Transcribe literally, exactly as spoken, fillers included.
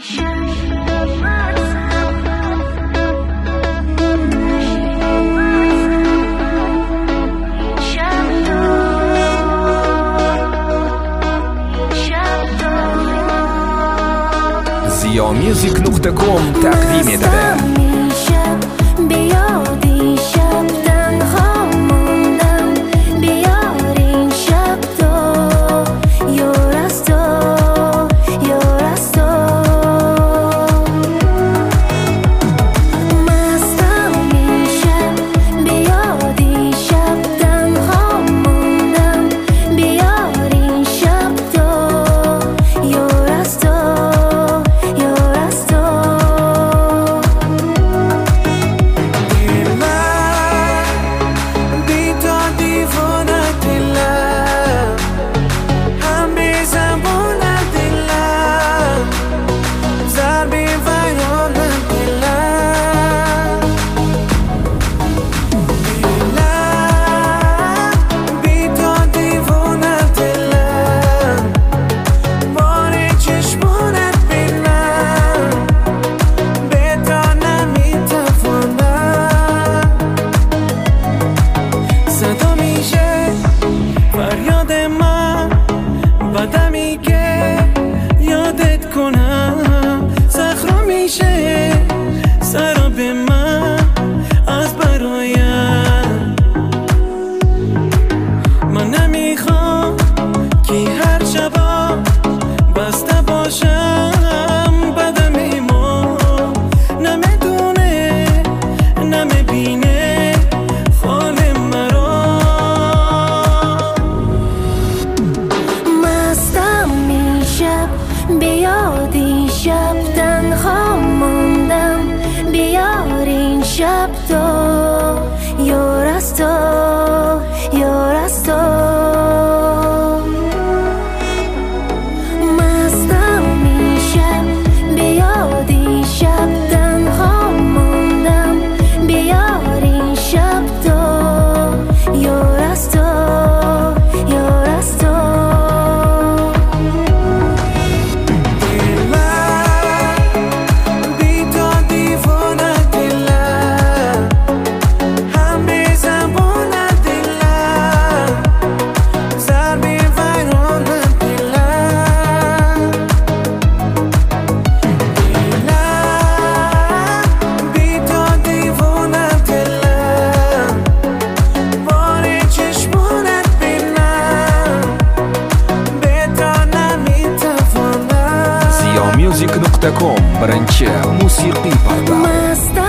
زیا میوزیک نقطه کام تقدیم میده. آدمی که یادت کنم صخره میشه سراب من از برایم. من نمیخوام که هر شبا بسته باشم بدم ایمو نمیدونه نمیبینه خال مرا. مستم میشم بیاد این شب تنها موندم بیار این شب تو یار از تو یار از تو. مستم میشم بیاد این شب تنها موندم بیار این شب تو یار از تو یار از تو. زیا میوزیک نقطه کام برنچه موسیقی پرداخت.